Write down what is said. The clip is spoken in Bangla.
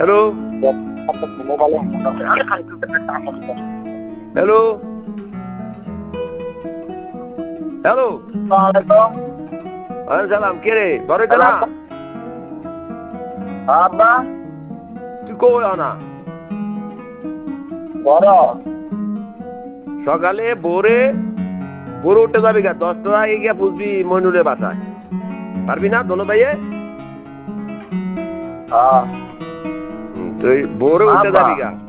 হ্যালো হ্যালো হ্যালো সালাম কে রে বড় না আব্বা তুই কই না বড় সকালে ভোরে ভোরে উঠে যাবি গা 10টার আগে গিয়া বুঝবি মইনুলের বাসায় পারবি না দোনো ভাইয়ে হ্যাঁ তুই ভোরে উঠে আব্বা। যাবি গা